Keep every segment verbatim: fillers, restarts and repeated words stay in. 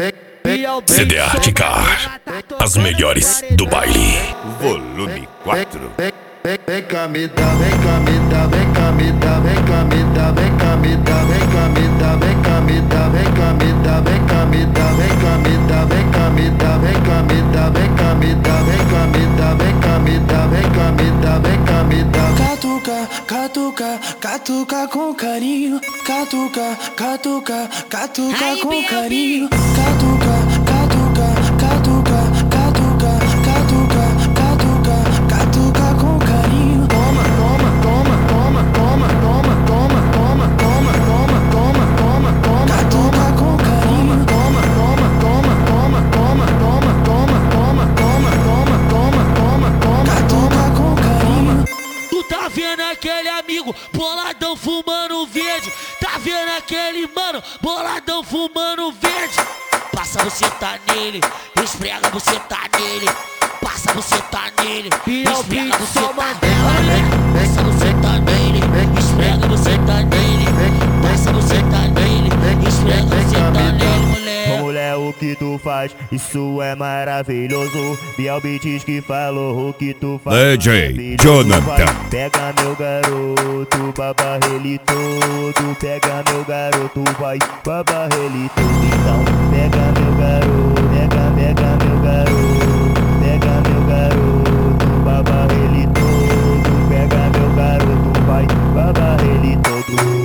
C D Art Car, as melhores do baile. Volume quatro. Vem cá me dá, vem cá me dá, vem cá me dá, vem cá me dá, vem cá me dá, vem cá me dá, vem cá me dá, vem cá me dá, vem cá me dá, vem cá me dá, vem cá me dá, vem cá me dá, vem cá me dá, vem cá me dá, vem cá me dá, vem cá me dá, vem cá me dá. Catuca, catuca, catuca com carinho. Catuca, catuca, catuca com carinho. Catuca, catuca, catuca, catuca, catuca, catuca, catuca com carinho. Toma, toma, toma, toma, toma, toma, toma, toma, toma, toma, toma, toma, toma, Catuca com carinho. toma, toma, toma, toma, toma, toma, toma, toma, toma, toma, toma, toma, Catuca com carinho. Tu tá vendo aquele amigo boladão fumando verde? Tá vendo aquele mano boladão fumando verde? Passa você tá nele, esfrega você tá nele. Passa você tá nele, esfrega você tá nele. Passa você tá nele, esfrega você tá nele. Passa você tá nele, esfrega você tá nele, mulher. Ô mulher, o que tu faz? Isso é maravilhoso. Biel Beats que falou o que tu faz. D J Jonathan. Pega meu garoto, baba ele todo. Pega meu garoto, vai, baba ele todo. Então pega meu garoto, pega, pega meu garoto. Pega meu garoto, baba ele todo. Pega meu garoto, vai, baba ele todo.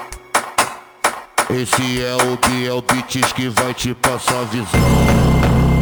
Esse é o Biel Beats que vai te passar visão.